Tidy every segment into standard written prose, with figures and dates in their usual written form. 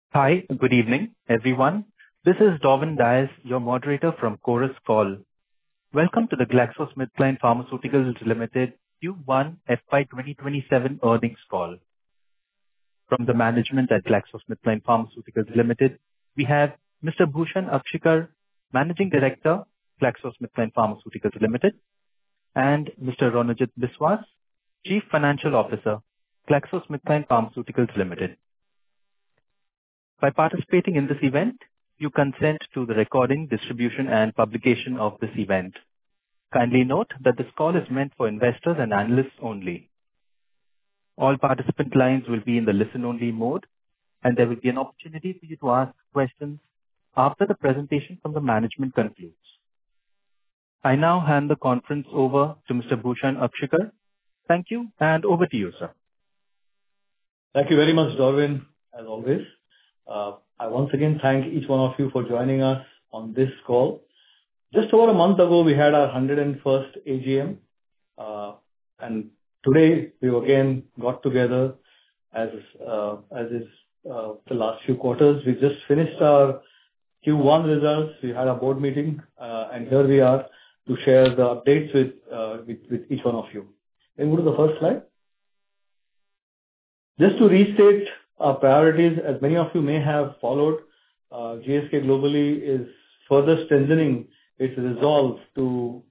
Hi, good evening, everyone. This is Darwin Dias, your moderator from Chorus Call. Welcome to the GlaxoSmithKline Pharmaceuticals Limited Q1 FY 2027 earnings call. From the management at GlaxoSmithKline Pharmaceuticals Limited, we have Mr. Bhushan Akshikar, Managing Director, GlaxoSmithKline Pharmaceuticals Limited, and Mr. Ronajit Biswas, Chief Financial Officer, GlaxoSmithKline Pharmaceuticals Limited. By participating in this event, you consent to the recording, distribution, and publication of this event. Kindly note that this call is meant for investors and analysts only. All participant lines will be in the listen-only mode, and there will be an opportunity for you to ask questions after the presentation from the management concludes. I now hand the conference over to Mr. Bhushan Akshikar. Thank you, and over to you, sir. Thank you very much, Darwin, as always. I once again thank each one of you for joining us on this call. Just over a month ago, we had our 101st AGM, and today we again got together as is the last few quarters. We just finished our Q1 results. We had a board meeting, and here we are to share the updates with each one of you. Can you go to the first slide? Just to restate our priorities, as many of you may have followed, GSK globally is further strengthening its resolve to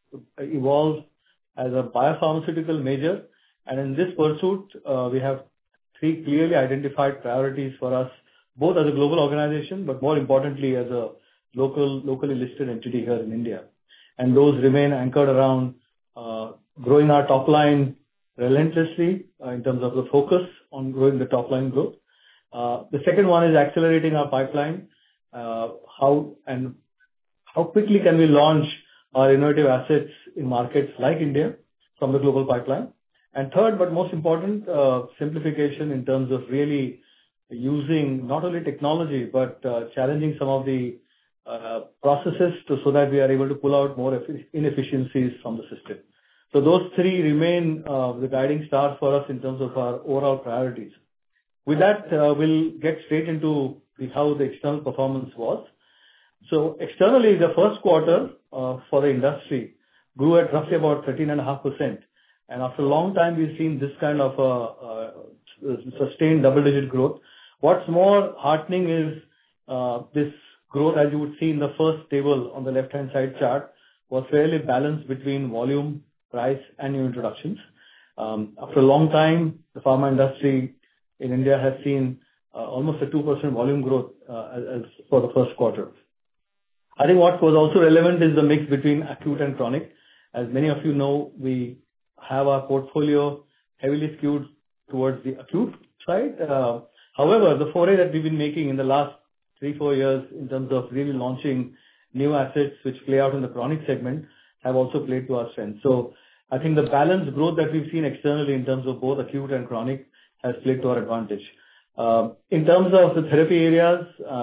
evolve as a biopharmaceutical major. And in this pursuit, we have three clearly identified priorities for us, both as a global organization, but more importantly as a locally listed entity here in India. And those remain anchored around growing our top line relentlessly in terms of the focus on growing the top line growth. The second one is accelerating our pipeline. How quickly can we launch our innovative assets in markets like India from the global pipeline? And third, but most important, simplification in terms of really using not only technology, but challenging some of the processes so that we are able to pull out more inefficiencies from the system. So those three remain the guiding stars for us in terms of our overall priorities. With that, we'll get straight into how the external performance was. So externally, the first quarter for the industry grew at roughly about 13.5%. And after a long time, we've seen this kind of sustained double-digit growth. What's more heartening is this growth, as you would see in the first table on the left-hand side chart, was fairly balanced between volume, price, and new introductions. After a long time, the pharma industry in India has seen almost a 2% volume growth as for the first quarter. I think what was also relevant is the mix between acute and chronic. As many of you know, we have our portfolio heavily skewed towards the acute side. However, the foray that we've been making in the last 3-4 years in terms of really launching new assets which play out in the chronic segment have also played to our strength. So I think the balanced growth that we've seen externally in terms of both acute and chronic has played to our advantage. In terms of the therapy areas,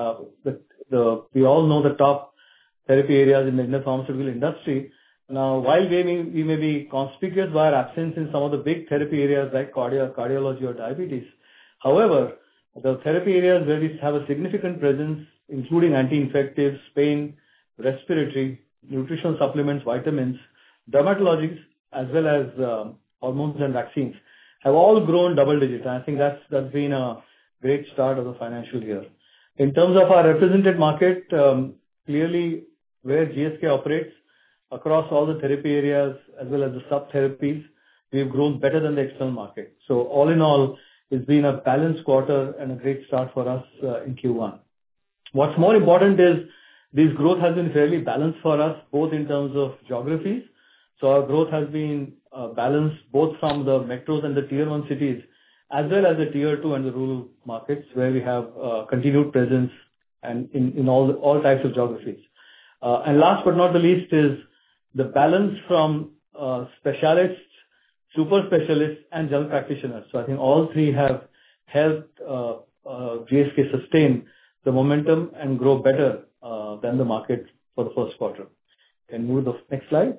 we all know the top therapy areas in the Indian pharmaceutical industry. Now, while we may be conspicuous by our absence in some of the big therapy areas like cardiology or diabetes, however, the therapy areas where we have a significant presence, including anti-infectives, pain, respiratory, nutritional supplements, vitamins, dermatologics, as well as hormones and vaccines, have all grown double digits. And I think that's been a great start of the financial year. In terms of our represented market, clearly where GSK operates across all the therapy areas as well as the sub-therapies, we've grown better than the external market. So all in all, it's been a balanced quarter and a great start for us in Q1. What's more important is this growth has been fairly balanced for us, both in terms of geographies. So our growth has been balanced both from the metros and the tier 1 cities, as well as the tier 2 and the rural markets where we have continued presence and in all types of geographies. And last but not the least is the balance from specialists, super specialists, and general practitioners. So I think all three have helped GSK sustain the momentum and grow better than the market for the first quarter. Can move to the next slide.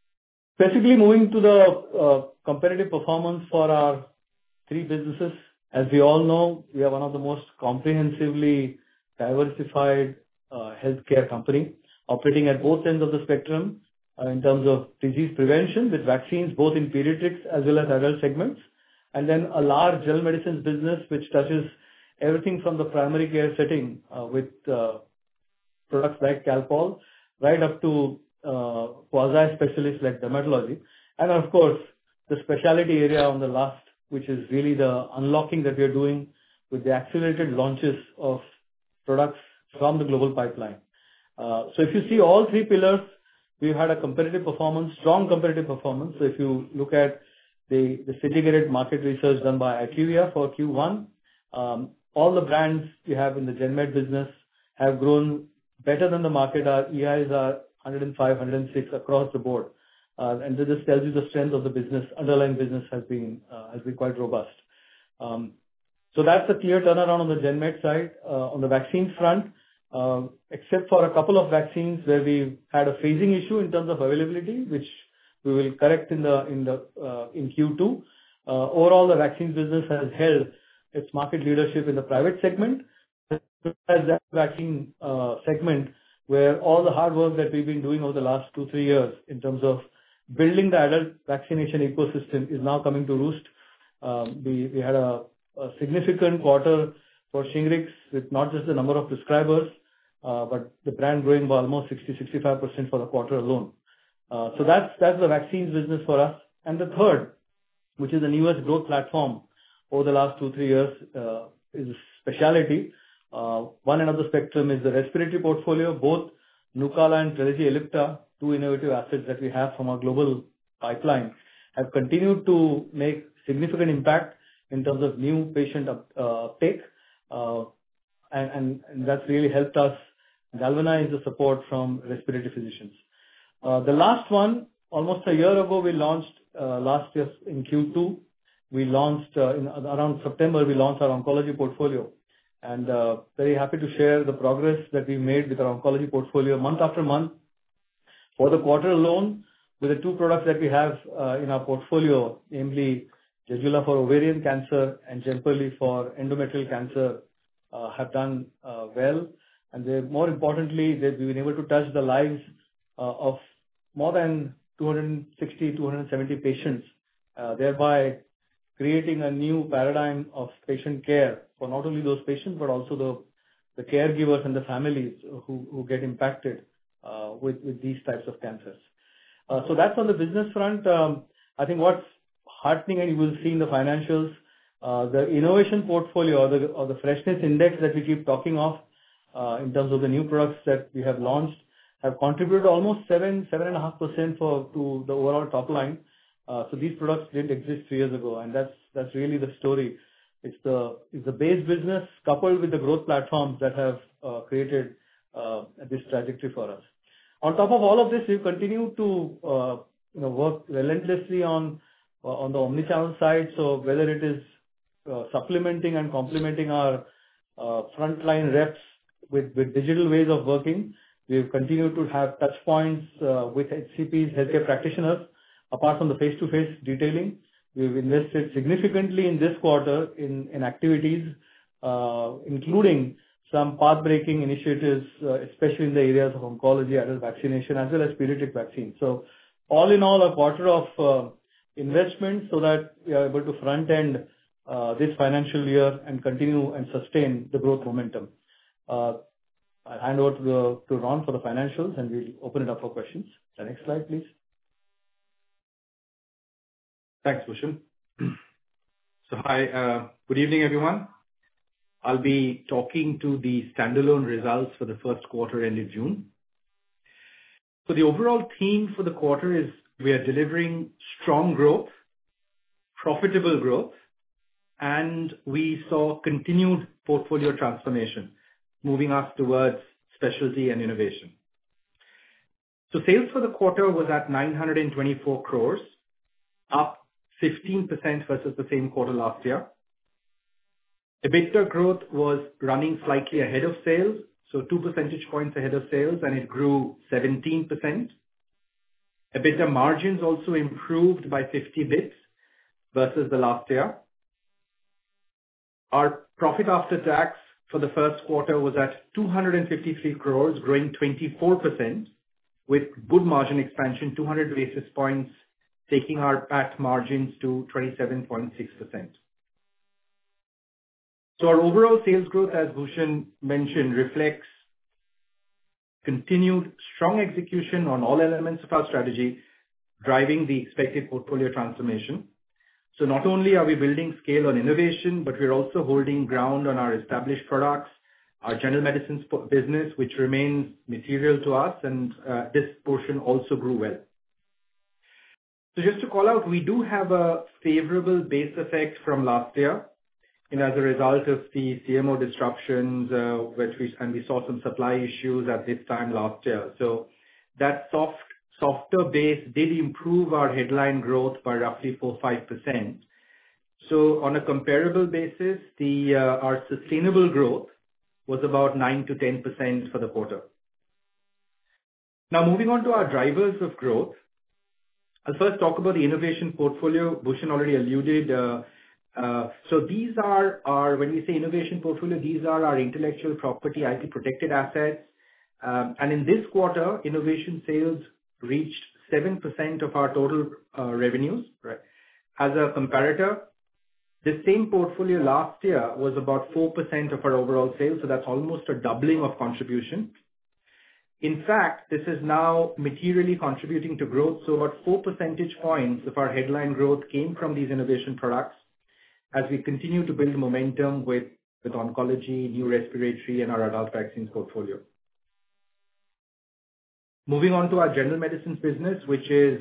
Specifically moving to the competitive performance for our three businesses As we all know, we are one of the most comprehensively diversified healthcare company operating at both ends of the spectrum in terms of disease prevention with vaccines both in pediatrics as well as adult segments, and then a large general medicines business which touches everything from the primary care setting with products like Calpol, right up to quasi-specialists like dermatology. And of course, the specialty area on the last, which is really the unlocking that we are doing with the accelerated launches of products from the global pipeline. So if you see all three pillars, we've had a competitive performance, strong competitive performance. So if you look at the syndicated market research done by IQVIA for Q1, all the brands we have in the GenMed business have grown better than the market. Our EIs are 105, 106 across the board. And this tells you the strength of the business. Underlying business has been quite robust. So that's a clear turnaround on the GenMed side. On the vaccines front, except for a couple of vaccines where we had a phasing issue in terms of availability, which we will correct in Q2. Overall, the vaccines business has held its market leadership in the private segment, as that vaccine segment where all the hard work that we've been doing over the last 2-3 years in terms of building the adult vaccination ecosystem is now coming to roost. We had a significant quarter for Shingrix with not just the number of prescribers, but the brand growing by almost 60-65% for the quarter alone. So that's the vaccines business for us. And the third, which is the newest growth platform over the last 2-3 years, is specialty. One end of the spectrum is the respiratory portfolio. Both Nucala and Trelegy Ellipta, two innovative assets that we have from our global pipeline, have continued to make significant impact in terms of new patient uptake. And that's really helped us galvanize the support from respiratory physicians. The last one, almost a year ago, we launched last year in Q2. We launched around September, we launched our oncology portfolio. And very happy to share the progress that we made with our oncology portfolio month after month. For the quarter alone, with the two products that we have in our portfolio, namely Zejula for ovarian cancer and Jemperli for endometrial cancer, have done well. And more importantly, we've been able to touch the lives of more than 260-270 patients, thereby creating a new paradigm of patient care for not only those patients, but also the caregivers and the families who get impacted with these types of cancers. So that's on the business front. I think what's heartening, and you will see in the financials, the innovation portfolio or the freshness index that we keep talking of in terms of the new products that we have launched have contributed almost 7.5% to the overall top line. So these products didn't exist 3 years ago, and that's really the story. It's the base business coupled with the growth platforms that have created this trajectory for us. On top of all of this, we continue to work relentlessly on the omnichannel side. So whether it is supplementing and complementing our frontline reps with digital ways of working, we've continued to have touch points with HCPs, healthcare practitioners. Apart from the face-to-face detailing, we've invested significantly in this quarter in activities, including some path-breaking initiatives, especially in the areas of oncology, adult vaccination, as well as pediatric vaccines. So all in all, a quarter of investment so that we are able to front-end this financial year and continue and sustain the growth momentum. I'll hand over to Ron for the financials, and we'll open it up for questions. The next slide, please. Thanks, Bhushan. So hi, good evening, everyone. I'll be talking to the standalone results for the first quarter ended June. So the overall theme for the quarter is we are delivering strong growth, profitable growth, and we saw continued portfolio transformation, moving us towards specialty and innovation. So sales for the quarter was at 924 crores, up 15% versus the same quarter last year. EBITDA growth was running slightly ahead of sales, so 2 percentage points ahead of sales, and it grew 17%. EBITDA margins also improved by 50 bits versus the last year. Our profit after tax for the first quarter was at 253 crores, growing 24%, with good margin expansion, 200 basis points, taking our PAT margins to 27.6%. So our overall sales growth, as Bhushan mentioned, reflects continued strong execution on all elements of our strategy, driving the expected portfolio transformation. So not only are we building scale on innovation, but we're also holding ground on our established products, our general medicines business, which remains material to us, and this portion also grew well. So just to call out, we do have a favorable base effect from last year, as a result of the CMO disruptions, and we saw some supply issues at this time last year. So that softer base did improve our headline growth by roughly 4-5%. So on a comparable basis, our sustainable growth was about 9-10% for the quarter. Now, moving on to our drivers of growth, I'll first talk about the innovation portfolio. Bhushan already alluded. So these are when we say innovation portfolio, these are our intellectual property, IP protected assets. And in this quarter, innovation sales reached 7% of our total revenues. Right? As a comparator, the same portfolio last year was about 4% of our overall sales, so that's almost a doubling of contribution. In fact, this is now materially contributing to growth, so about 4 percentage points of our headline growth came from these innovation products as we continue to build momentum with oncology, new respiratory, and our adult vaccines portfolio. Moving on to our general medicines business, which is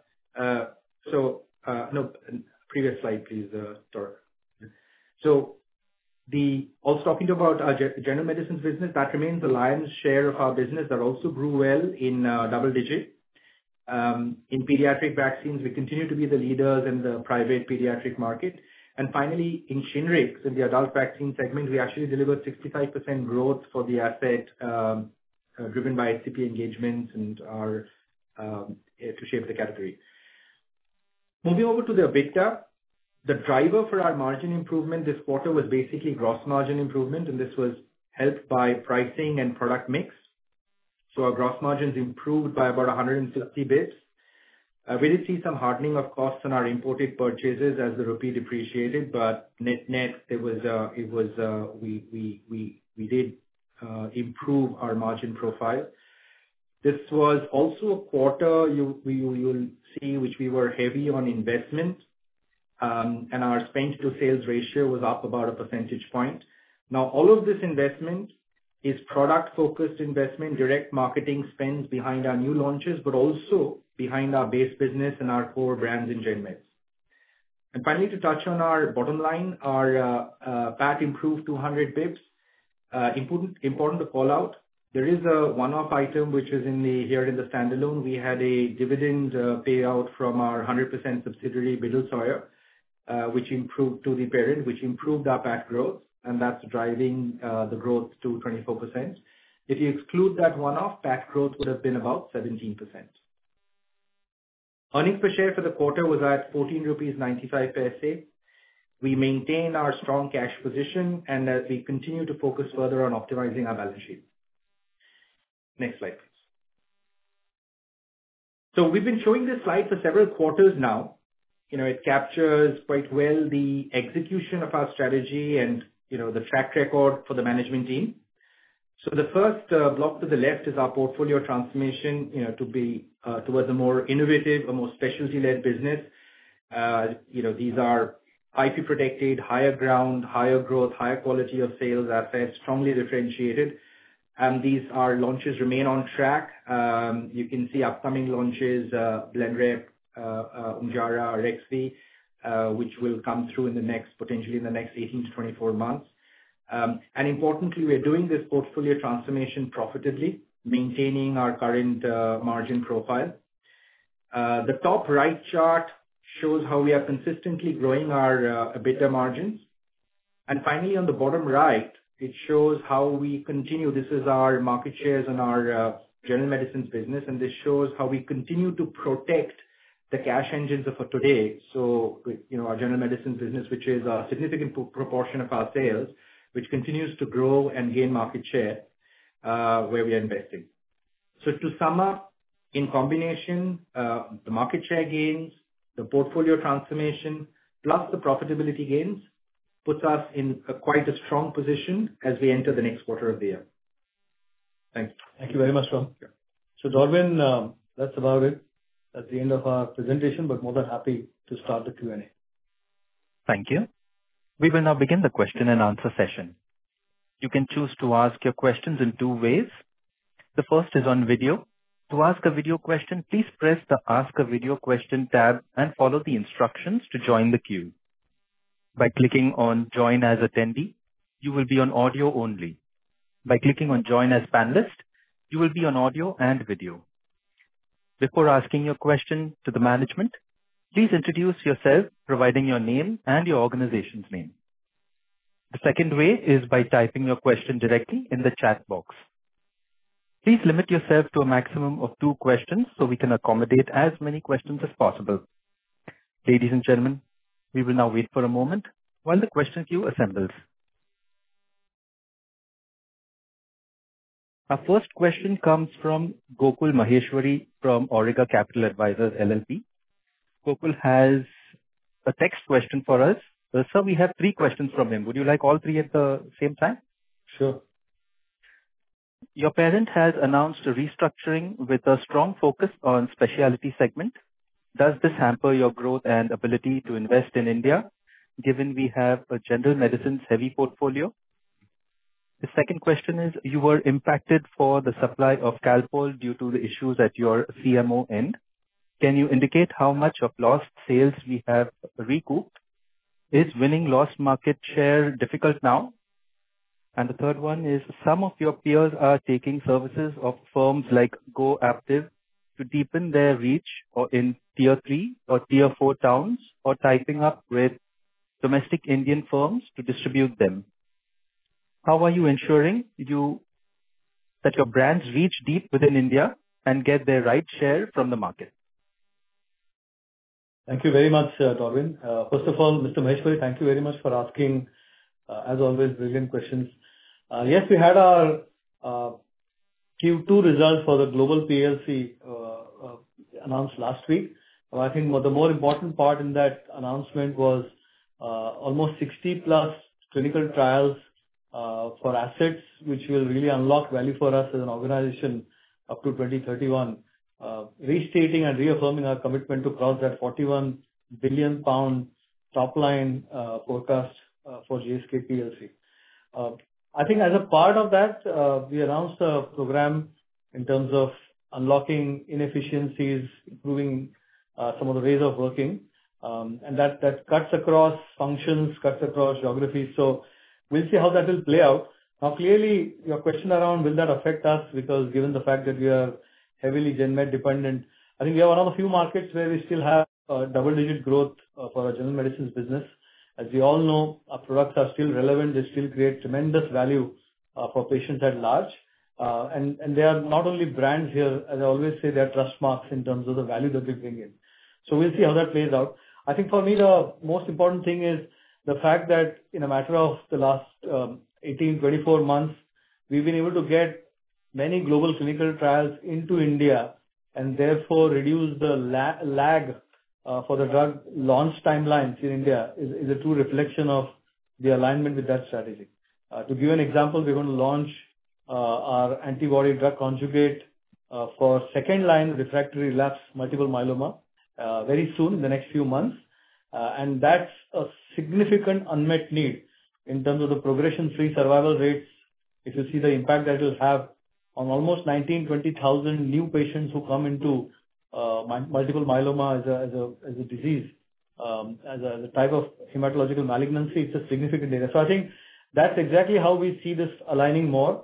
previous slide, please, Tor. So also talking about our general medicines business, that remains the lion's share of our business. That also grew well in double digit. In pediatric vaccines, we continue to be the leaders in the private pediatric market. And finally, in Shingrix, in the adult vaccine segment, we actually delivered 65% growth for the asset, driven by HCP engagements and our to shape the category. Moving over to the EBITDA, the driver for our margin improvement this quarter was basically gross margin improvement, and this was helped by pricing and product mix. So our gross margins improved by about 150 basis points. We did see some hardening of costs on our imported purchases as the rupee depreciated, but net, we did improve our margin profile. This was also a quarter you'll see which we were heavy on investment, and our spend to sales ratio was up about a percentage point. Now, all of this investment is product-focused investment, direct marketing spends behind our new launches, but also behind our base business and our core brands in Gen Meds. And finally, to touch on our bottom line, our PAT improved 200 basis points. Important to call out, there is a one-off item which is here in the standalone. We had a dividend payout from our 100% subsidiary, Bidil Sawyer, which improved to the parent, which improved our PAT growth, and that's driving the growth to 24%. If you exclude that one-off, PAT growth would have been about 17%. Earnings per share for the quarter was at 14.95 rupees. We maintain our strong cash position, and as we continue to focus further on optimizing our balance sheet. Next slide, please. So we've been showing this slide for several quarters now. It captures quite well the execution of our strategy and, the track record for the management team. So the first block to the left is our portfolio transformation, to be towards a more innovative, a more specialty-led business. These are IP protected, higher ground, higher growth, higher quality of sales assets, strongly differentiated. And these launches remain on track. You can see upcoming launches, Blenrep, Ojjaara, Arexvy, which will come through potentially in the next 18 to 24 months. And importantly, we're doing this portfolio transformation profitably, maintaining our current margin profile. The top right chart shows how we are consistently growing our EBITDA margins. And finally, on the bottom right, it shows how we continue. This is our market shares on our general medicines business, and this shows how we continue to protect the cash engines are for today. So, our general medicine business, which is a significant proportion of our sales, which continues to grow and gain market share, where we are investing. So to sum up, in combination, the market share gains, the portfolio transformation, plus the profitability gains, puts us in quite a strong position as we enter the next quarter of the year. Thanks. Thank you very much, Ram. Yeah. So, Darwin, that's about it. That's the end of our presentation, but more than happy to start the Q&A. Thank you. We will now begin the question and answer session. You can choose to ask your questions in two ways. The first is on video. To ask a video question, please press the Ask a Video Question tab and follow the instructions to join the queue. By clicking on Join as Attendee, you will be on audio only. By clicking on Join as Panelist, you will be on audio and video. Before asking your question to the management, please introduce yourself, providing your name and your organization's name. The second way is by typing your question directly in the chat box. Please limit yourself to a maximum of 2 questions so we can accommodate as many questions as possible. Ladies and gentlemen, we will now wait for a moment while the question queue assembles. Our first question comes from Gokul Maheshwari from Auriga Capital Advisors LLP. Gokul has a text question for us. Sir, we have 3 questions from him. Would you like all 3 at the same time? Sure. Your parent has announced a restructuring with a strong focus on specialty segment. Does this hamper your growth and ability to invest in India, given we have a general medicines heavy portfolio? The second question is, you were impacted for the supply of Calpol due to the issues at your CMO end. Can you indicate how much of lost sales we have recouped? Is winning lost market share difficult now? And the third one is, some of your peers are taking services of firms like GoAptiv to deepen their reach or in tier 3 or tier 4 towns, or tying up with domestic Indian firms to distribute them. How are you ensuring that your brands reach deep within India and get their right share from the market? Thank you very much, Darwin. First of all, Mr. Maheshwari, thank you very much for asking, as always, brilliant questions. Yes, we had our Q2 results for the global PLC announced last week. I think the more important part in that announcement was almost 60 plus clinical trials for assets, which will really unlock value for us as an organization up to 2031, restating and reaffirming our commitment to cross that 41 billion pound top line forecast for GSK PLC. I think as a part of that, we announced a program in terms of unlocking inefficiencies, improving some of the ways of working, and that cuts across functions, cuts across geographies. So we'll see how that will play out. Now, clearly, your question around will that affect us, because given the fact that we are heavily GenMed dependent, I think we are one of the few markets where we still have double-digit growth for our general medicines business. As we all know, our products are still relevant. They still create tremendous value for patients at large. And they are not only brands here, as I always say, they are trust marks in terms of the value that we bring in. So we'll see how that plays out. I think for me, the most important thing is the fact that in a matter of the last 18-24 months, we've been able to get many global clinical trials into India and therefore reduce the lag for the drug launch timelines in India is a true reflection of the alignment with that strategy. To give an example, we're going to launch our antibody drug conjugate for second line refractory relapse multiple myeloma very soon, in the next few months. And that's a significant unmet need in terms of the progression-free survival rates. If you see the impact that will have on almost 19,000-20,000 new patients who come into multiple myeloma as a disease, as a type of hematological malignancy, it's a significant data. So I think that's exactly how we see this aligning more.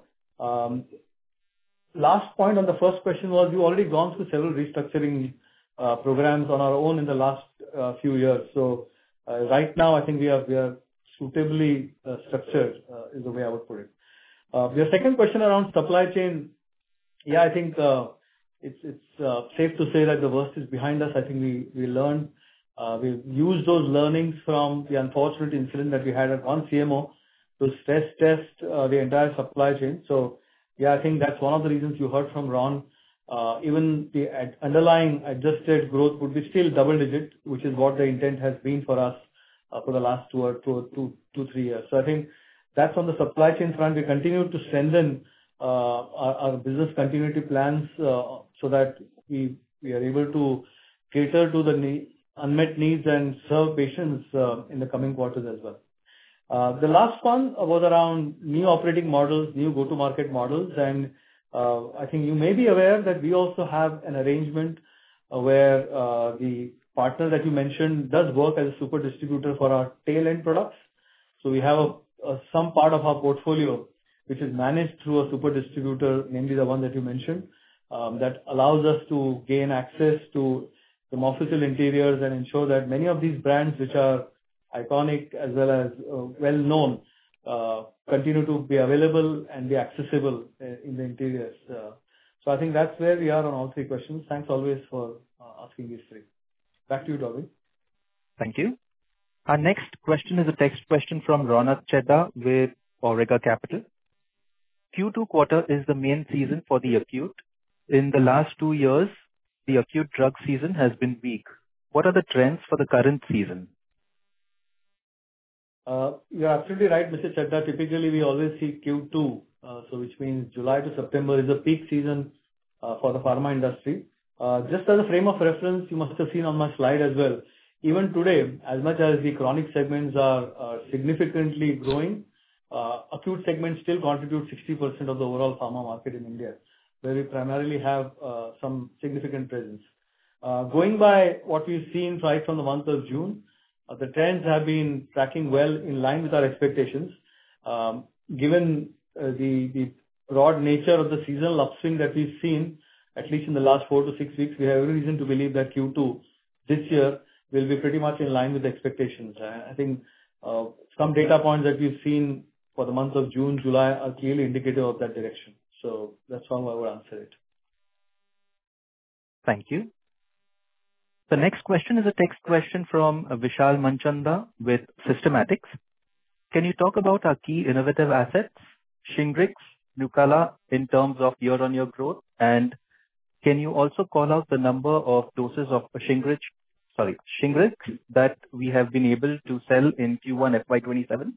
Last point on the first question was, we've already gone through several restructuring programs on our own in the last few years. So right now, I think we are suitably structured, is the way I would put it. Your second question around supply chain, yeah, I think it's safe to say that the worst is behind us. I think we learned, we've used those learnings from the unfortunate incident that we had at one CMO to stress test the entire supply chain. So yeah, I think that's one of the reasons you heard from Ron. Even the underlying adjusted growth would be still double digit, which is what the intent has been for us for the last 2-3 years. So I think that's on the supply chain front. We continue to strengthen our business continuity plans so that we are able to cater to the unmet needs and serve patients in the coming quarters as well. The last one was around new operating models, new go-to-market models, and I think you may be aware that we also have an arrangement where the partner that you mentioned does work as a super distributor for our tail-end products. So we have some part of our portfolio which is managed through a super distributor, namely the one that you mentioned, that allows us to gain access to the Morpheus interiors and ensure that many of these brands, which are iconic as well as well-known, continue to be available and be accessible in the interiors. So I think that's where we are on all three questions. Thanks always for asking these three. Back to you, Dobby. Thank you. Our next question is a text question from Ronak Chedda with Auriga Capital. Q2 quarter is the main season for the acute. In the last 2 years, the acute drug season has been weak. What are the trends for the current season? You're absolutely right, Mr. Chedda. Typically, we always see Q2, so which means July to September is a peak season for the pharma industry. Just as a frame of reference, you must have seen on my slide as well. Even today, as much as the chronic segments are significantly growing, acute segments still contribute 60% of the overall pharma market in India, where we primarily have some significant presence. Going by what we've seen right from the month of June, the trends have been tracking well in line with our expectations. Given the broad nature of the seasonal upswing that we've seen, at least in the last 4 to 6 weeks, we have every reason to believe that Q2 this year will be pretty much in line with expectations. I think some data points that we've seen for the month of June, July are clearly indicative of that direction. So that's how I would answer it. Thank you. The next question is a text question from Vishal Manchanda with Systematix. Can you talk about our key innovative assets, Shingrix, Nucala, in terms of year-on-year growth? And can you also call out the number of doses of Shingrix that we have been able to sell in Q1 FY27?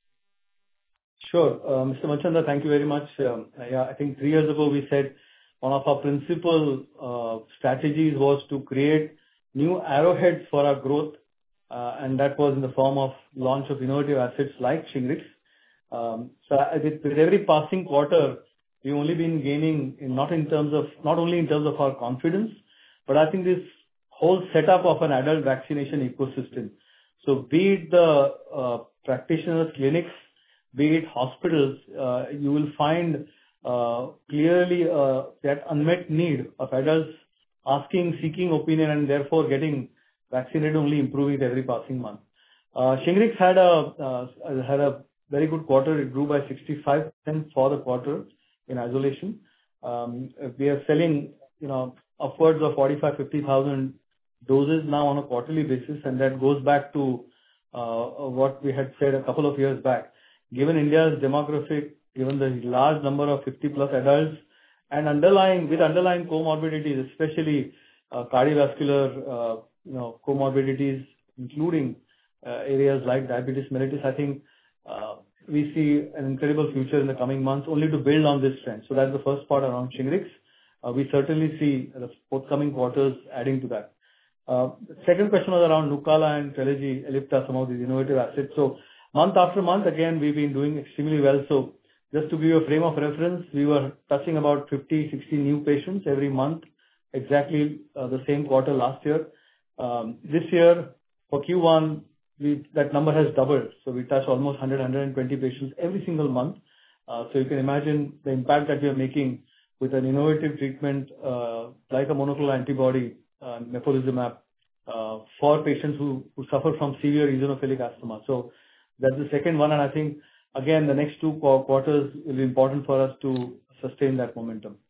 Sure. Mr. Manchanda, thank you very much. Yeah, I think 3 years ago we said one of our principal strategies was to create new arrowheads for our growth, and that was in the form of launch of innovative assets like Shingrix. So with every passing quarter, we've only been gaining not only in terms of our confidence, but I think this whole setup of an adult vaccination ecosystem. So be it the practitioners, clinics, be it hospitals, you will find clearly that unmet need of adults seeking opinion and therefore getting vaccinated, only improving with every passing month. Shingrix had a very good quarter. It grew by 65% for the quarter in isolation. We are selling, upwards of 45,000-50,000 doses now on a quarterly basis, and that goes back to what we had said a couple of years back. Given India's demographic, given the large number of 50+ adults, and underlying comorbidities, especially cardiovascular comorbidities, including areas like diabetes mellitus, I think we see an incredible future in the coming months only to build on this trend. So that's the first part around Shingrix. We certainly see the forthcoming quarters adding to that. The second question was around Nucala and Trelegy, Ellipta, some of these innovative assets. So month after month, again, we've been doing extremely well. So just to give you a frame of reference, we were touching about 50, 60 new patients every month, exactly the same quarter last year. This year, for Q1, that number has doubled. So we touch almost 100, 120 patients every single month. So you can imagine the impact that we are making with an innovative treatment like a monoclonal antibody, mepolizumab, for patients who suffer from severe eosinophilic asthma. So that's the second one. And I think, again, the next 2 quarters will be important for us to sustain that momentum.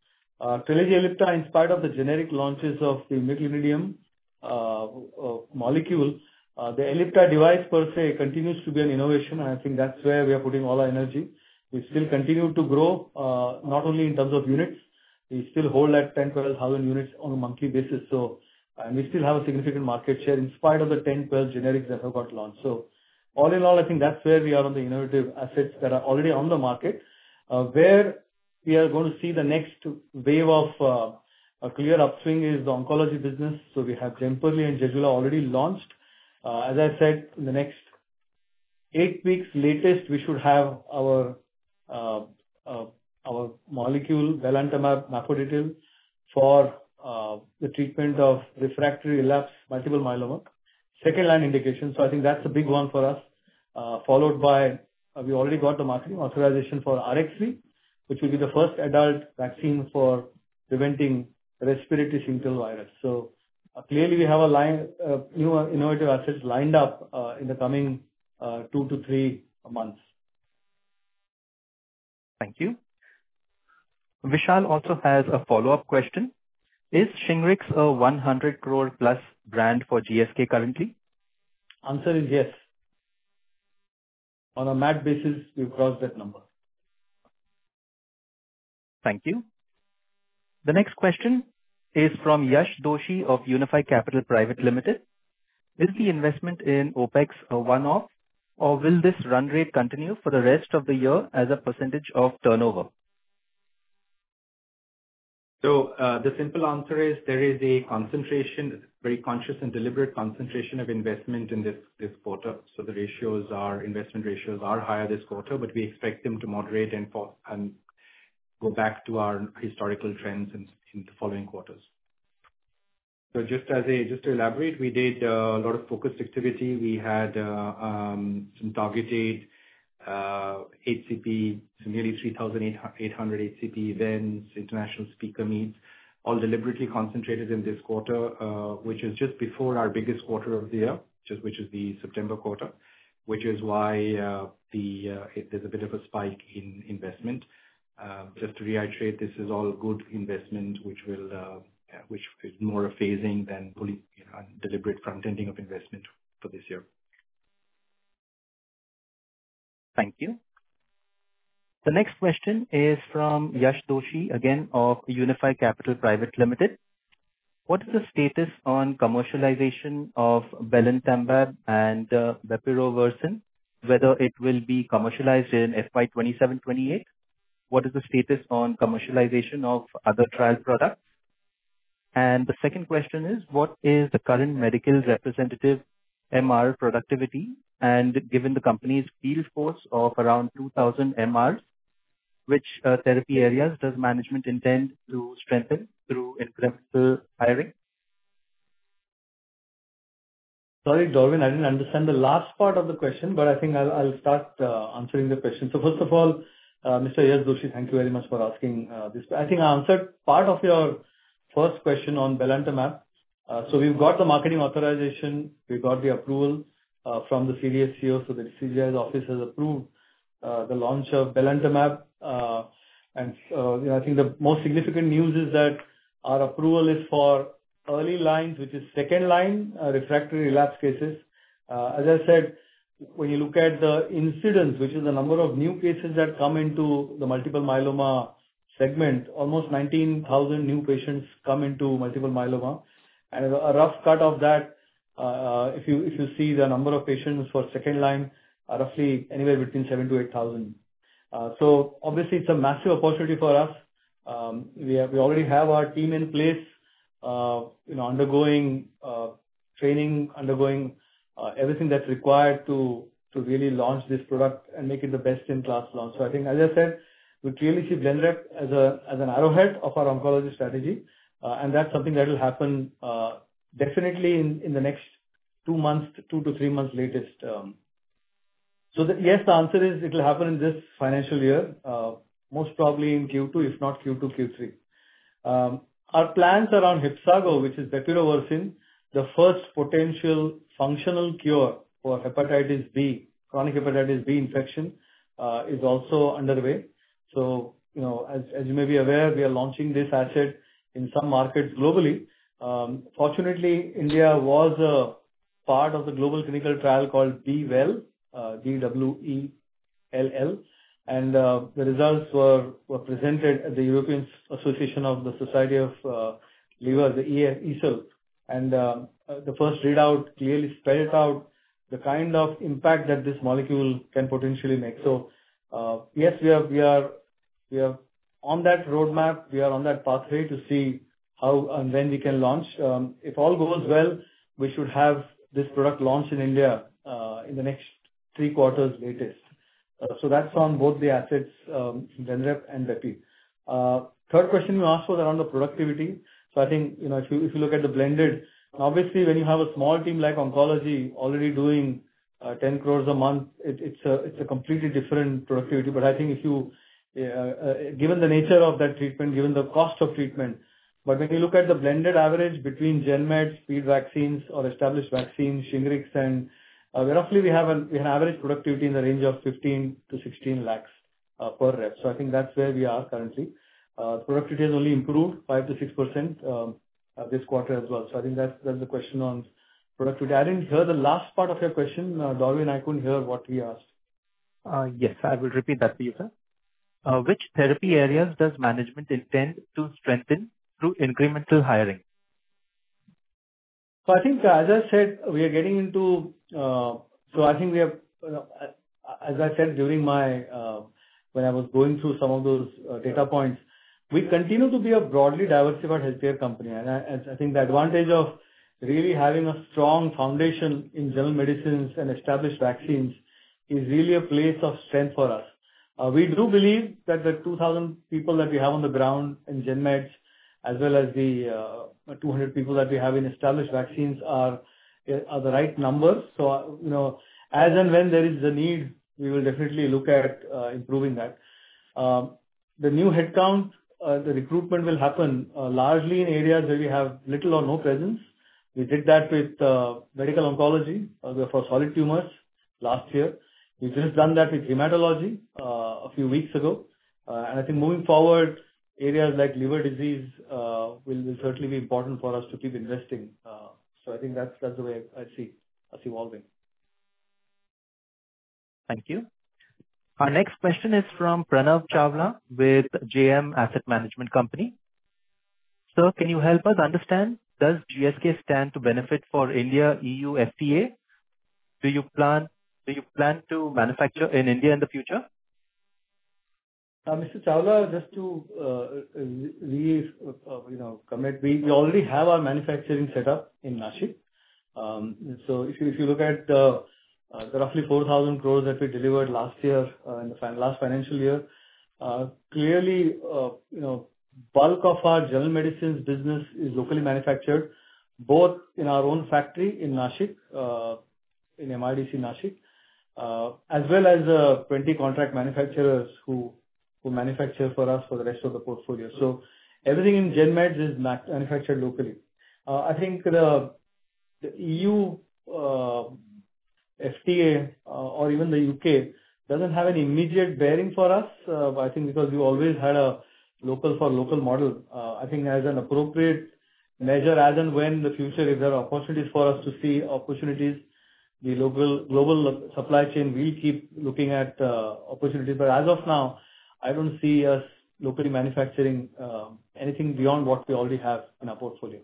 Trelegy Ellipta, in spite of the generic launches of the meglumidine molecule, the Ellipta device per se continues to be an innovation, and I think that's where we are putting all our energy. We still continue to grow, not only in terms of units, we still hold at 10,000-12,000 units on a monthly basis. And we still have a significant market share in spite of the 10-12 generics that have got launched. So all in all, I think that's where we are on the innovative assets that are already on the market. Where we are going to see the next wave of a clear upswing is the oncology business. So we have Jemperli and Zejula already launched. As I said, in the next 8 weeks latest, we should have our molecule belantamab mafodotin for the treatment of refractory relapse multiple myeloma, second line indication. So I think that's a big one for us. Followed by, we already got the marketing authorization for RXV, which will be the first adult vaccine for preventing respiratory syncytial virus. So clearly we have a line, new innovative assets lined up in the coming 2 to 3 months. Thank you. Vishal also has a follow-up question. Is Shingrix a 100 crore plus brand for GSK currently? Answer is yes. On a MAT basis, we've crossed that number. Thank you. The next question is from Yash Doshi of Unifi Capital Private Limited. Is the investment in OpEx a one-off, or will this run rate continue for the rest of the year as a percentage of turnover? So the simple answer is there is a concentration, very conscious and deliberate concentration of investment in this quarter. So the investment ratios are higher this quarter, but we expect them to moderate and go back to our historical trends in the following quarters. So just to elaborate, we did a lot of focused activity. We had some targeted HCP, nearly 3,800 HCP events, international speaker meets, all deliberately concentrated in this quarter, which is just before our biggest quarter of the year, which is the September quarter, which is why there's a bit of a spike in investment. Just to reiterate, this is all good investment, which is more a phasing than fully deliberate front-ending of investment for this year. Thank you. The next question is from Yash Doshi, again of Unifi Capital Private Limited. What is the status on commercialization of belantamab and bepirovirsen? Whether it will be commercialized in FY 27-28? What is the status on commercialization of other trial products? And the second question is, what is the current medical representative MR productivity? And given the company's field force of around 2,000 MRs, which therapy areas does management intend to strengthen through incremental hiring? Sorry, Darwin, I didn't understand the last part of the question, but I think I'll start answering the question. So first of all, Mr. Yash Doshi, thank you very much for asking this. I think I answered part of your first question on belantamab. So we've got the marketing authorization, we got the approval from the CDSCO, so the CGI's office has approved the launch of belantamab. And I think the most significant news is that our approval is for early lines, which is second line refractory relapse cases. As I said, when you look at the incidence, which is the number of new cases that come into the multiple myeloma segment, almost 19,000 new patients come into multiple myeloma. And a rough cut of that, if you see the number of patients for second line, are roughly anywhere between 7,000 to 8,000. So obviously it's a massive opportunity for us. We already have our team in place, undergoing training, undergoing everything that's required to really launch this product and make it the best in class launch. So I think, as I said, we clearly see Blenrep as an arrowhead of our oncology strategy, and that's something that will happen definitely in the next 2 to 3 months latest. So yes, the answer is it will happen in this financial year, most probably in Q2, if not Q2, Q3. Our plans around Hepsago, which is bepirovirsen, the first potential functional cure for hepatitis B, chronic hepatitis B infection, is also underway. So as you may be aware, we are launching this asset in some markets globally. Fortunately, India was a part of the global clinical trial called BWELL, BWELL, and the results were presented at the European Association of the Society of Liver, the EASL, and the first readout clearly spelled out the kind of impact that this molecule can potentially make. So yes, we are on that roadmap. We are on that pathway to see how and when we can launch. If all goes well, we should have this product launched in India in the next 3 quarters latest. So that's on both the assets, Blenrep and Bepi. Third question you asked was around the productivity. So I think, if you look at the blended, obviously when you have a small team like oncology already doing 10 crores a month, it's a completely different productivity. But I think if you, given the nature of that treatment, given the cost of treatment, but when you look at the blended average between GenMed, Speed Vaccines or established vaccines, Shingrix, and roughly we have an average productivity in the range of 15 to 16 lakhs per rep. So I think that's where we are currently. Productivity has only improved 5 to 6% this quarter as well. So I think that's the question on productivity. I didn't hear the last part of your question, Darwin. I couldn't hear what he asked. Yes, I will repeat that for you, sir. Which therapy areas does management intend to strengthen through incremental hiring? So I think, as I said, we are getting into, so I think we have, as I said during my, when I was going through some of those data points, we continue to be a broadly diversified healthcare company. And I think the advantage of really having a strong foundation in general medicines and established vaccines is really a place of strength for us. We do believe that the 2,000 people that we have on the ground in GenMeds, as well as the 200 people that we have in established vaccines are the right numbers. So, as and when there is the need, we will definitely look at improving that. The new headcount, the recruitment will happen largely in areas where we have little or no presence. We did that with medical oncology for solid tumors last year. We've just done that with hematology a few weeks ago. And I think moving forward, areas like liver disease will certainly be important for us to keep investing. So I think that's the way I see us evolving. Thank you. Our next question is from Pranav Chawla with JM Asset Management Company. Sir, can you help us understand, does GSK stand to benefit for India EU FTA? Do you plan to manufacture in India in the future? Mr. Chawla, just to commit, we already have our manufacturing set up in Nashik. So if you look at the roughly 4,000 crores that we delivered last year in the last financial year, clearly, bulk of our general medicines business is locally manufactured, both in our own factory in Nashik, in MIDC Nashik, as well as 20 contract manufacturers who manufacture for us for the rest of the portfolio. So everything in GenMeds is manufactured locally. I think the EU FTA or even the UK doesn't have any immediate bearing for us. I think because we always had a local for local model. I think as an appropriate measure, as and when in the future, if there are opportunities for us to see opportunities, the global supply chain will keep looking at opportunities. But as of now, I don't see us locally manufacturing anything beyond what we already have in our portfolio.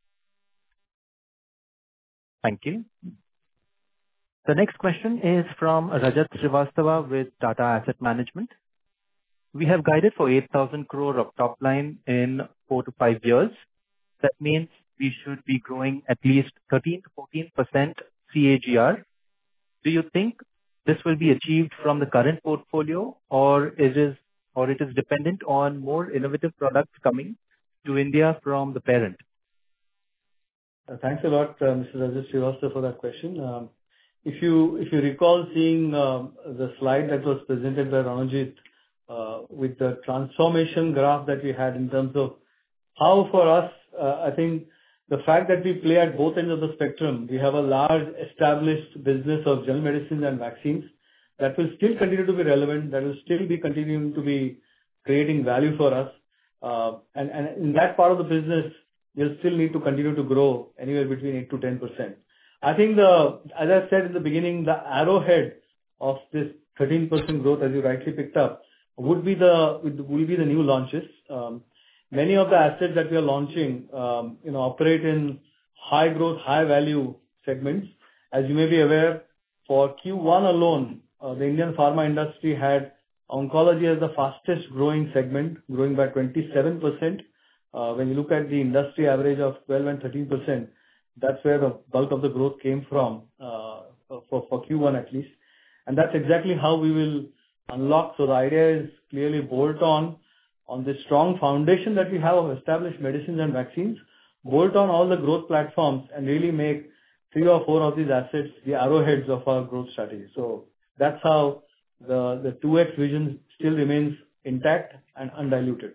Thank you. The next question is from Rajat Srivastava with Tata Asset Management. We have guided for 8,000 crore of top line in 4 to 5 years. That means we should be growing at least 13 to 14% CAGR. Do you think this will be achieved from the current portfolio, or it is dependent on more innovative products coming to India from the parent? Thanks a lot, Mr. Rajat Srivastava, for that question. If you recall seeing the slide that was presented by Ranajit with the transformation graph that we had in terms of how for us, I think the fact that we play at both ends of the spectrum, we have a large established business of general medicines and vaccines that will still continue to be relevant, that will still be continuing to be creating value for us. And in that part of the business, we'll still need to continue to grow anywhere between 8 to 10%. I think as I said in the beginning, the arrowhead of this 13% growth, as you rightly picked up, will be the new launches. Many of the assets that we are launching, operate in high growth, high value segments. As you may be aware, for Q1 alone, the Indian pharma industry had oncology as the fastest growing segment, growing by 27%. When you look at the industry average of 12 and 13%, that's where the bulk of the growth came from, for Q1 at least. And that's exactly how we will unlock. So the idea is clearly bolt on the strong foundation that we have of established medicines and vaccines, bolt on all the growth platforms and really make 3 or 4 of these assets the arrowheads of our growth strategy. So that's how the 2X vision still remains intact and undiluted.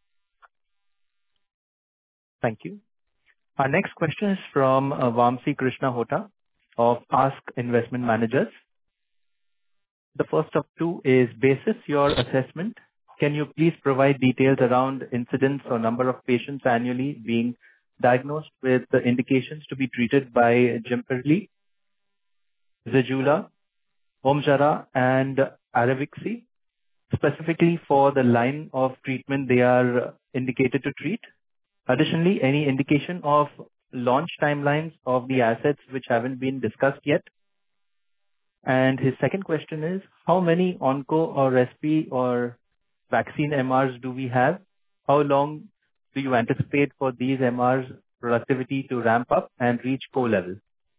Thank you. Our next question is from Vamsi Krishna Hota of Ask Investment Managers. The first of 2 is, basis your assessment, can you please provide details around incidence or number of patients annually being diagnosed with the indications to be treated by Jemperli, Zejula, Omjara and Arexvy, specifically for the line of treatment they are indicated to treat? Additionally, any indication of launch timelines of the assets which haven't been discussed yet? And his second question is, how many onco or respi or vaccine MRs do we have? How long do you anticipate for these MRs productivity to ramp up and reach core level?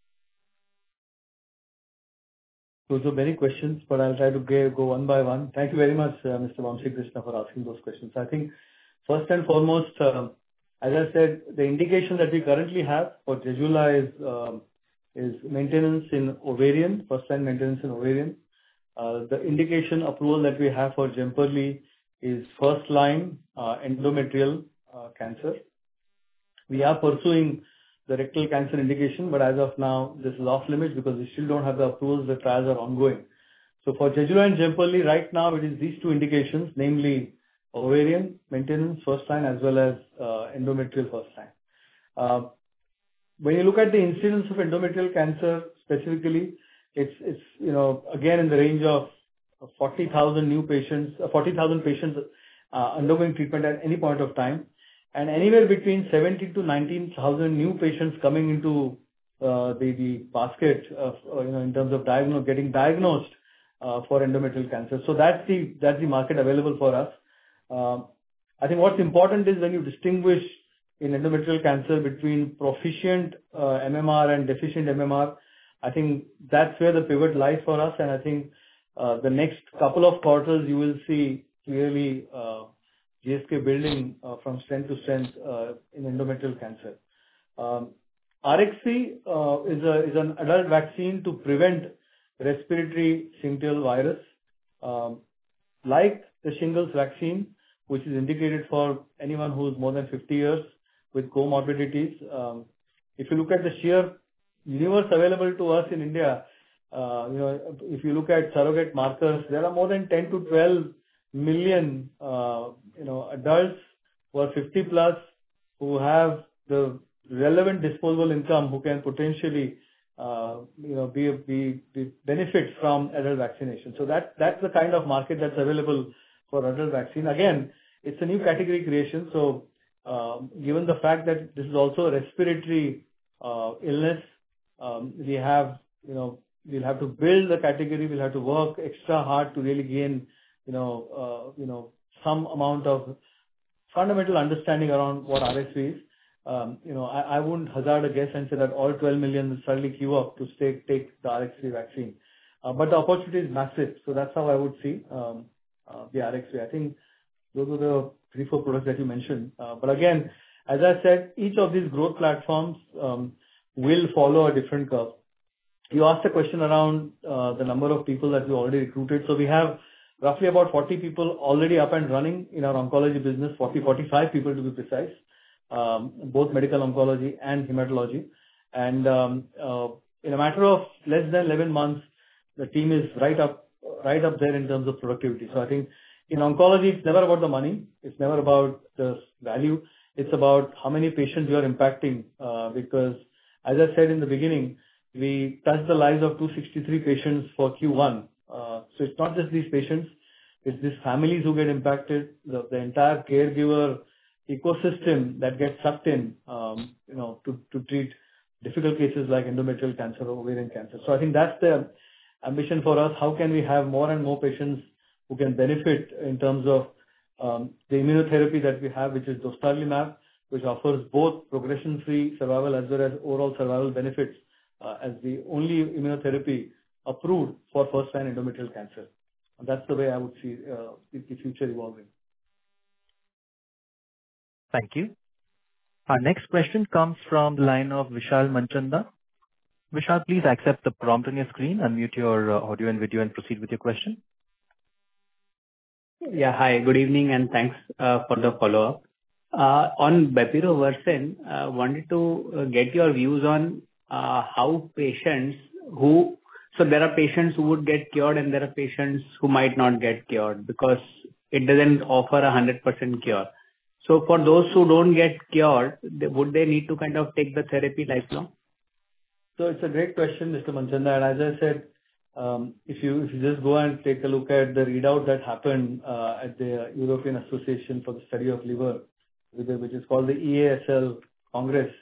Those are many questions, but I'll try to go one by one. Thank you very much, Mr. Vamsi Krishna, for asking those questions. I think first and foremost, as I said, the indication that we currently have for Zejula is maintenance in ovarian, first line maintenance in ovarian. The indication approval that we have for Jemperli is first line endometrial cancer. We are pursuing the rectal cancer indication, but as of now, this is off limits because we still don't have the approvals. The trials are ongoing. So for Zejula and Jemperli, right now it is these 2 indications, namely ovarian maintenance first line as well as endometrial first line. When you look at the incidence of endometrial cancer specifically, it's again in the range of 40,000 patients undergoing treatment at any point of time, and anywhere between 17 to 19,000 new patients coming into the basket of, in terms of getting diagnosed for endometrial cancer. So that's the market available for us. I think what's important is when you distinguish in endometrial cancer between proficient MMR and deficient MMR, I think that's where the pivot lies for us. And I think the next couple of quarters you will see clearly GSK building from strength to strength in endometrial cancer. Arexvy is an adult vaccine to prevent respiratory syncytial virus, like the shingles vaccine, which is indicated for anyone who is more than 50 years with comorbidities. If you look at the sheer universe available to us in India, if you look at surrogate markers, there are more than 10 to 12 million, adults who are 50 plus who have the relevant disposable income who can potentially, benefit from adult vaccination. So that's the kind of market that's available for adult vaccine. Again, it's a new category creation. So, given the fact that this is also a respiratory illness, we'll have to build the category. We'll have to work extra hard to really gain, some amount of fundamental understanding around what RSV is. I wouldn't hazard a guess and say that all 12 million will suddenly queue up to take the RSV vaccine. But the opportunity is massive. So that's how I would see the RSV. I think those are the 3-4 products that you mentioned. But again, as I said, each of these growth platforms will follow a different curve. You asked a question around the number of people that we already recruited. So we have roughly about 40 people already up and running in our oncology business, 45 people to be precise, both medical oncology and hematology. And in a matter of less than 11 months, the team is right up there in terms of productivity. So I think in oncology, it's never about the money. It's never about the value. It's about how many patients you are impacting. Because as I said in the beginning, we touched the lives of 263 patients for Q1. So it's not just these patients, it's these families who get impacted, the entire caregiver ecosystem that gets sucked in, to treat difficult cases like endometrial cancer or ovarian cancer. So I think that's the ambition for us. How can we have more and more patients who can benefit in terms of the immunotherapy that we have, which is dostarlimab, which offers both progression-free survival as well as overall survival benefits as the only immunotherapy approved for first-line endometrial cancer. And that's the way I would see the future evolving. Thank you. Our next question comes from the line of Vishal Manchanda. Vishal, please accept the prompt on your screen, unmute your audio and video and proceed with your question. Yeah, hi, good evening and thanks for the follow-up. On bepirovirsen, wanted to get your views on how patients so there are patients who would get cured and there are patients who might not get cured because it doesn't offer 100% cure. So for those who don't get cured, would they need to kind of take the therapy lifelong? So it's a great question, Mr. Manchanda. And as I said, if you just go and take a look at the readout that happened at the European Association for the Study of Liver, which is called the EASL Congress,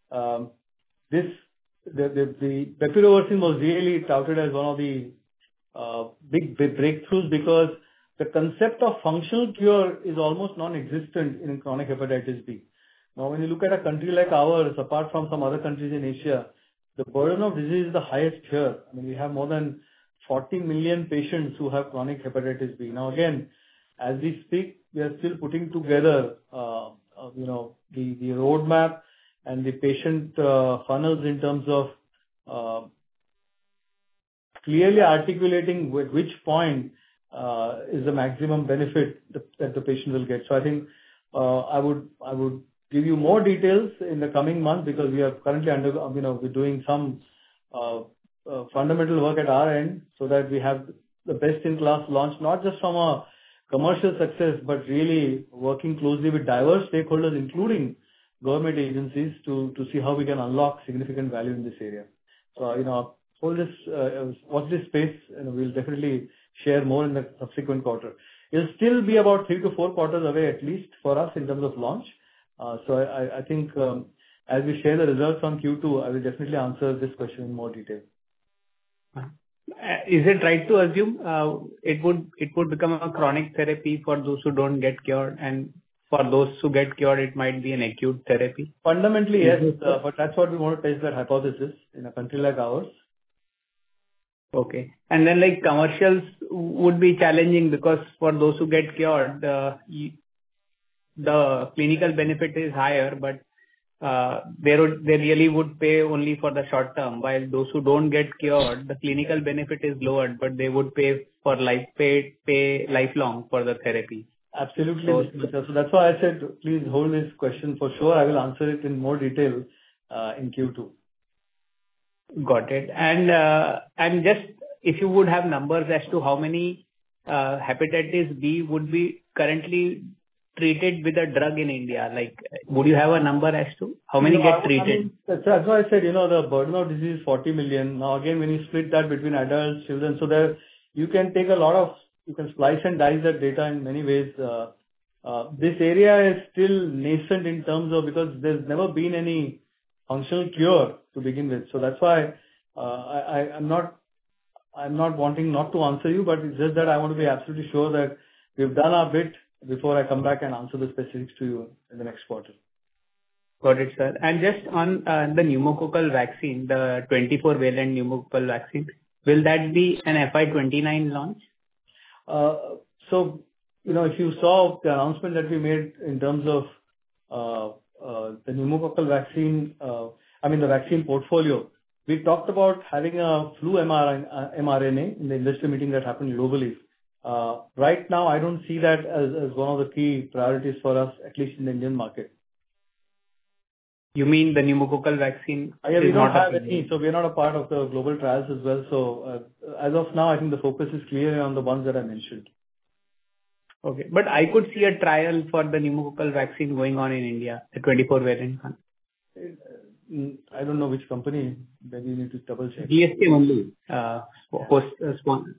the bepirovirsen was really touted as one of the big breakthroughs because the concept of functional cure is almost non-existent in chronic hepatitis B. Now, when you look at a country like ours, apart from some other countries in Asia, the burden of disease is the highest here. I mean, we have more than 40 million patients who have chronic hepatitis B. Now, again, as we speak, we are still putting together, the roadmap and the patient funnels in terms of clearly articulating which point is the maximum benefit that the patient will get. So I think I would give you more details in the coming month because we are currently we're doing some fundamental work at our end so that we have the best-in-class launch, not just from a commercial success, but really working closely with diverse stakeholders, including government agencies, to see how we can unlock significant value in this area. So, watch this space, and we'll definitely share more in the subsequent quarter. It'll still be about 3 to 4 quarters away, at least for us in terms of launch. So I think as we share the results on Q2, I will definitely answer this question in more detail. Is it right to assume it would become a chronic therapy for those who don't get cured, and for those who get cured, it might be an acute therapy? Fundamentally, yes, but that's what we want to test, that hypothesis in a country like ours. Okay. And then like commercials would be challenging because for those who get cured, the clinical benefit is higher, but they really would pay only for the short term, while those who don't get cured, the clinical benefit is lowered, but they would pay lifelong for the therapy. Absolutely. So that's why I said, please hold this question for sure. I will answer it in more detail in Q2. Got it. And just if you would have numbers as to how many hepatitis B would be currently treated with a drug in India, like would you have a number as to how many get treated? That's why I said, the burden of disease is 40 million. Now again, when you split that between adults, children, so there you can take you can slice and dice that data in many ways. This area is still nascent in terms of, because there's never been any functional cure to begin with. So that's why I'm not wanting not to answer you, but it's just that I want to be absolutely sure that we've done our bit before I come back and answer the specifics to you in the next quarter. Got it, sir. And just on the pneumococcal vaccine, the 24-valent pneumococcal vaccine, will that be an FY29 launch? So, if you saw the announcement that we made in terms of the pneumococcal vaccine, the vaccine portfolio, we talked about having a flu mRNA in the industry meeting that happened globally. Right now, I don't see that as one of the key priorities for us, at least in the Indian market. You mean the pneumococcal vaccine? Yeah, we don't have any, so we're not a part of the global trials as well. So as of now, I think the focus is clear on the ones that I mentioned. Okay. But I could see a trial for the pneumococcal vaccine going on in India, the 24 variant one. I don't know which company. Maybe you need to double-check. GSK only, sponsor.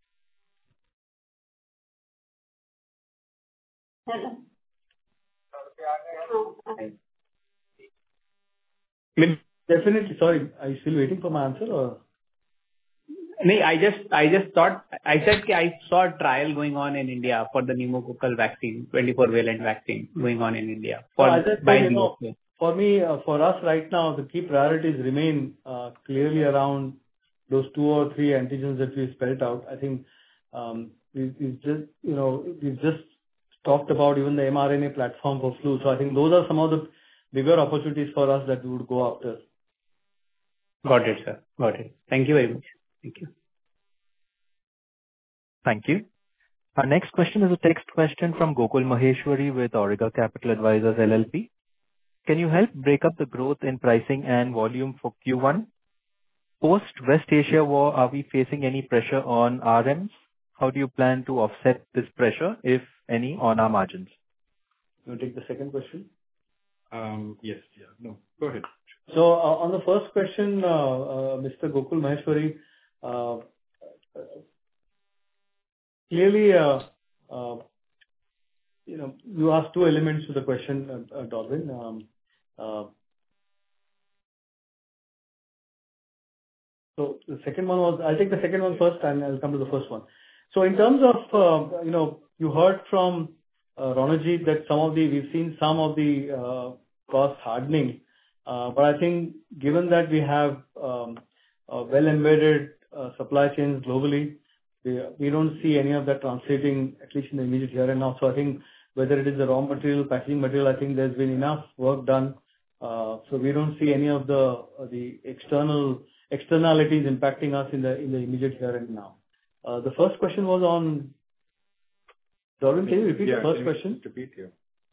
Definitely. Sorry, are you still waiting for my answer or? No, I just thought, I said I saw a trial going on in India for the pneumococcal vaccine, 24 valent vaccine going on in India for As I by said, GSK. for me, for us right now, the key priorities remain clearly around those 2 or 3 antigens that we spelled out. I think we've just talked about even the mRNA platform for flu. So I think those are some of the bigger opportunities for us that we would go after. Got it, sir. Got it. Thank you very much. Thank you. Thank you. Our next question is a text question from Gokul Maheshwari with Auriga Capital Advisors LLP. Can you help break up the growth in pricing and volume for Q1? Post West Asia war, are we facing any pressure on RMs? How do you plan to offset this pressure, if any, on our margins? You want to take the second question? Yes. Yeah. No, go ahead. So on the first question, Mr. Gokul Maheshwari, clearly, you asked 2 elements to the question, Darwin. So the second one was, I'll take the second one first, and I'll come to the first one. So in terms of, you heard from Ronajit that we've seen some of the cost hardening. But I think given that we have well-embedded supply chains globally, we don't see any of that translating, at least in the immediate here and now. So I think whether it is the raw material, packaging material, I think there's been enough work done. So we don't see any of the externalities impacting us in the immediate here and now. The first question was on... Darwin, can you repeat the first question? Repeat, yeah.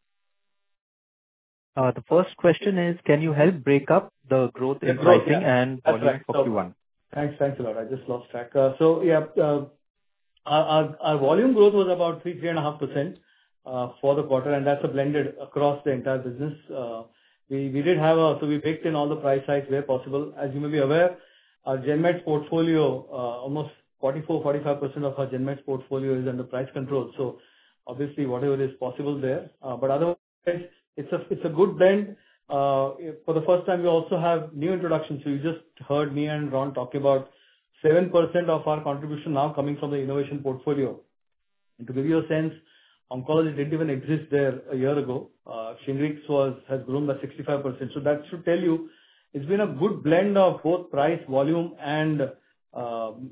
The first question is, can you help break up the growth in pricing and volume for Q1? Thanks a lot. I just lost track. So yeah, our volume growth was about 3.5% for the quarter, and that's a blended across the entire business. We did have so we baked in all the price hikes where possible. As you may be aware, our Genmeds portfolio, almost 44-45% of our Genmeds portfolio is under price control. So obviously, whatever is possible there. But otherwise, it's a good blend. For the first time, we also have new introductions. So you just heard me and Ron talk about 7% of our contribution now coming from the innovation portfolio. And to give you a sense, oncology didn't even exist there a year ago. Shingrix has grown by 65%. So that should tell you it's been a good blend of both price, volume, and so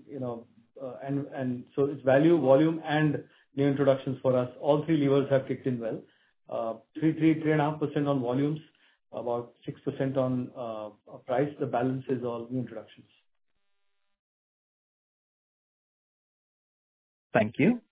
it's value, volume, and new introductions for us. All 3 levers have kicked in well. 3.5% on volumes, about 6% on price. The balance is all new introductions. Thank you.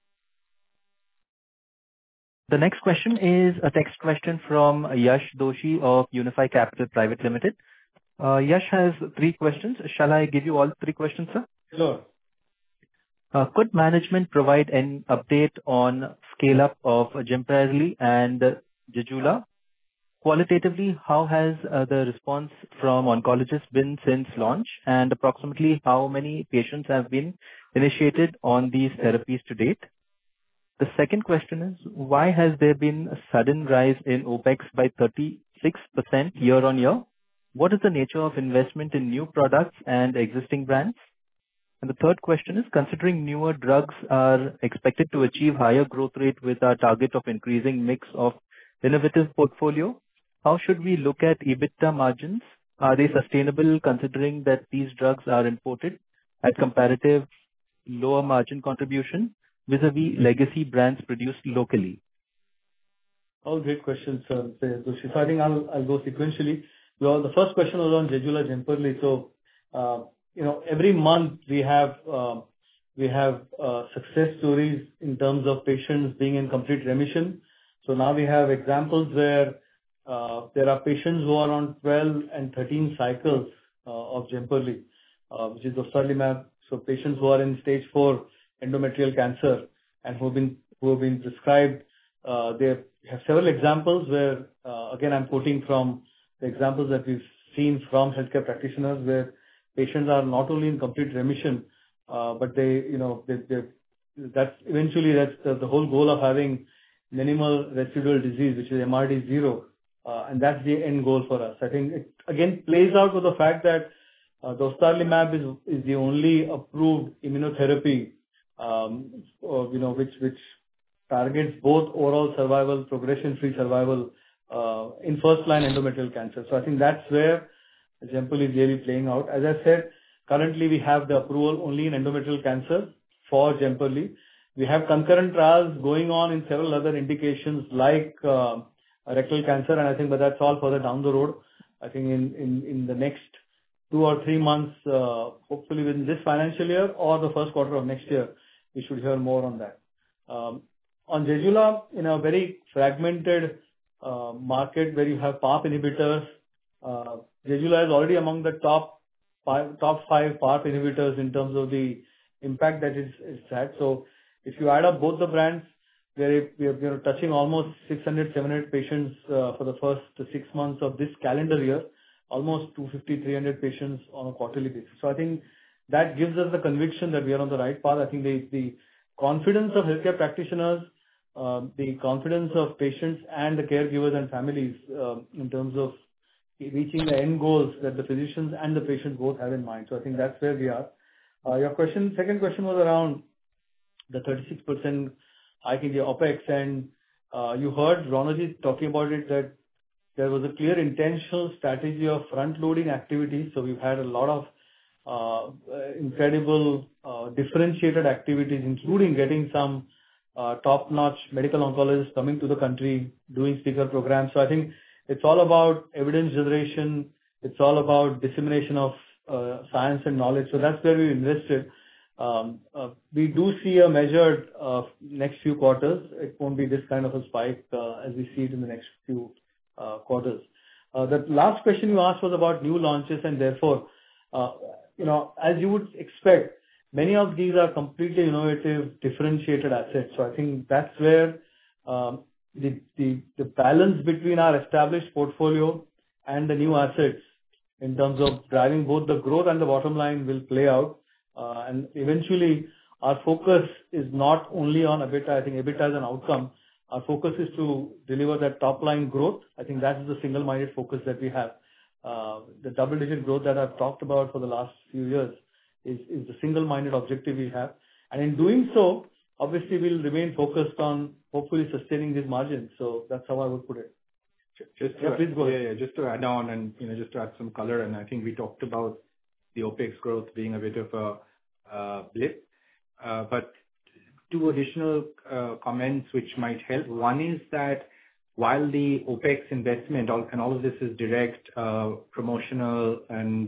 The next question is a text question from Yash Doshi of Unifi Capital Private Limited. Yash has 3 questions. Shall I give you all 3 questions, sir? Sure. Could management provide an update on scale-up of Jemperli and Zejula? Qualitatively, how has the response from oncologists been since launch, and approximately how many patients have been initiated on these therapies to date? The second question is, why has there been a sudden rise in OpEx by 36% year-on-year? What is the nature of investment in new products and existing brands? And the third question is, considering newer drugs are expected to achieve higher growth rate with our target of increasing mix of innovative portfolio, how should we look at EBITDA margins? Are they sustainable considering that these drugs are imported at comparative lower margin contribution vis-a-vis legacy brands produced locally? All great questions, sir. So I think I'll go sequentially. Well, the first question was on Zejula, Jemperli. So, every month we have success stories in terms of patients being in complete remission. So now we have examples where there are patients who are on 12 and 13 cycles of Jemperli, which is dostarlimab. So patients who are in stage 4 endometrial cancer and who have been who have been prescribed. They have several examples where, again, I'm quoting from the examples that we've seen from healthcare practitioners, where patients are not only in complete remission, but that's the whole goal of having minimal residual disease, which is MRD 0, and that's the end goal for us. I think it again plays out with the fact that dostarlimab is the only approved immunotherapy, which targets both overall survival, progression-free survival in first-line endometrial cancer. So I think that's where Jemperli is really playing out. As I said, currently we have the approval only in endometrial cancer for Jemperli. We have concurrent trials going on in several other indications like rectal cancer, and I think, but that's all further down the road. I think in the next 2 or 3 months, hopefully within this financial year or the first quarter of next year, we should hear more on that. On Zejula, in a very fragmented market where you have PARP inhibitors, Zejula is already among the top 5 PARP inhibitors in terms of the impact that it's had. So if you add up both the brands, we are touching almost 600-700 patients for the first 6 months of this calendar year, almost 250-300 patients on a quarterly basis. So I think that gives us the conviction that we are on the right path. I think the confidence of healthcare practitioners, the confidence of patients and the caregivers and families in terms of reaching the end goals that the physicians and the patients both have in mind. So I think that's where we are. Your second question was around the 36% hike in the OpEx, and you heard Ronojoy talking about it, that there was a clear intentional strategy of front-loading activities. So we've had a lot of incredible differentiated activities, including getting some top-notch medical oncologists coming to the country, doing speaker programs. So I think it's all about evidence generation. It's all about dissemination of science and knowledge. So that's where we invested. We do see a measured next few quarters. It won't be this kind of a spike as we see it in the next few quarters. The last question you asked was about new launches, and therefore, as you would expect, many of these are completely innovative, differentiated assets. So I think that's where the balance between our established portfolio and the new assets in terms of driving both the growth and the bottom line will play out. And eventually, our focus is not only on EBITDA. I think EBITDA is an outcome. Our focus is to deliver that top-line growth. I think that is the single-minded focus that we have. The double-digit growth that I've talked about for the last few years is the single-minded objective we have. And in doing so, obviously, we'll remain focused on hopefully sustaining these margins. So that's how I would put it. Please go ahead. Yeah, just to add on and just to add some color, and I think we talked about the OpEx growth being a bit of a blip, but 2 additional comments which might help. One is that while the OpEx investment and all of this is direct promotional and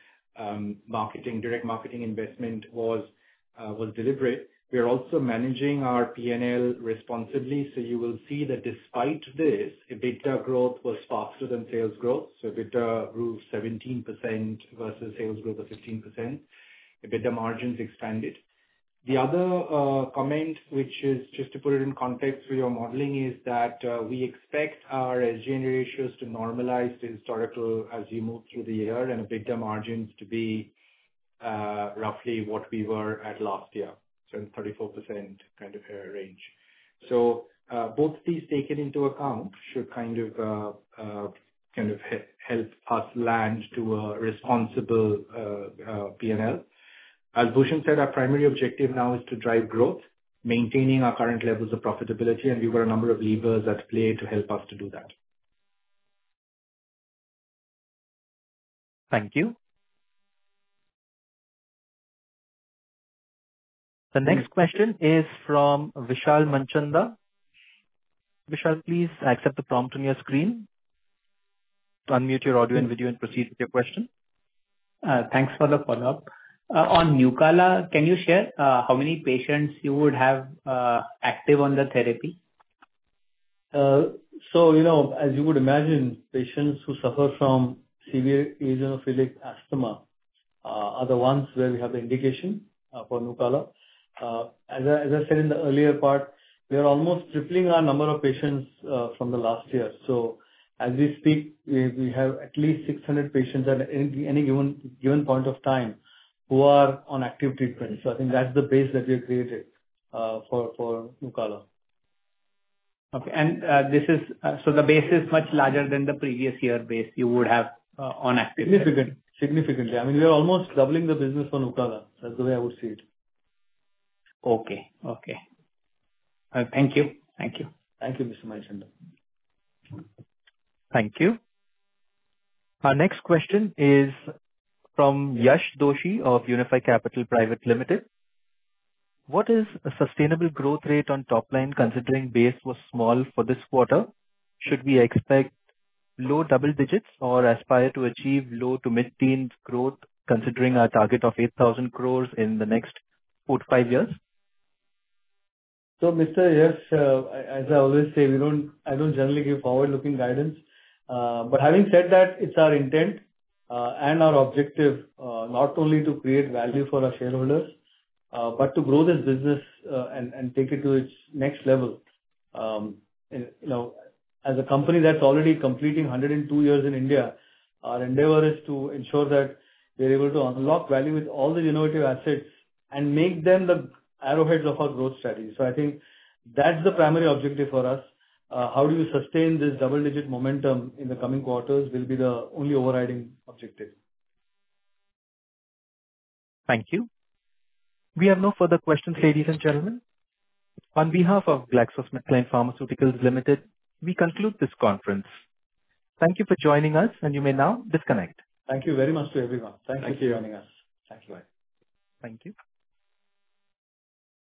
direct marketing investment was deliberate, we are also managing our P&L responsibly. So you will see that despite this, EBITDA growth was faster than sales growth. So EBITDA grew 17% versus sales growth of 15%. EBITDA margins expanded. The other comment, which is just to put it in context for your modeling, is that we expect our SG&A ratios to normalize to historical as you move through the year, and EBITDA margins to be roughly what we were at last year, so in 34% kind of range. So both these taken into account should kind of help us land to a responsible P&L. As Bhushan said, our primary objective now is to drive growth, maintaining our current levels of profitability, and we've got a number of levers at play to help us to do that. Thank you. The next question is from Vishal Manchanda. Vishal, please accept the prompt on your screen to unmute your audio and video and proceed with your question. Thanks for the follow-up. On Nucala, can you share how many patients you would have active on the therapy? So, as you would imagine, patients who suffer from severe eosinophilic asthma are the ones where we have the indication for Nucala. As I said in the earlier part, we are almost tripling our number of patients from the last year. So as we speak, we have at least 600 patients at any given point of time who are on active treatment. So I think that's the base that we have created for Nucala. Okay. And this is so the base is much larger than the previous year base you would have on active. Significantly. I mean, we are almost doubling the business for Nucala. That's the way I would see it. Okay. Okay. Thank you. Thank you. Thank you, Mr. Manichandra. Thank you. Our next question is from Yash Doshi of Unifi Capital Private Limited. What is a sustainable growth rate on top line considering base was small for this quarter? Should we expect low double digits or aspire to achieve low to mid-teens growth considering our target of 8,000 crores in the next 4 to 5 years? So, Mr. Yash, as I always say, I don't generally give forward-looking guidance. But having said that, it's our intent and our objective not only to create value for our shareholders, but to grow this business and take it to its next level. As a company that's already completing 102 years in India, our endeavor is to ensure that we're able to unlock value with all the innovative assets and make them the arrowheads of our growth strategy. So I think that's the primary objective for us. How do you sustain this double-digit momentum in the coming quarters will be the only overriding objective. Thank you. We have no further questions, ladies and gentlemen. On behalf of GlaxoSmithKline Pharmaceuticals Limited, we conclude this conference. Thank you for joining us, and you may now disconnect. Thank you very much to everyone. Thank you for joining us. Thank you. Thank you.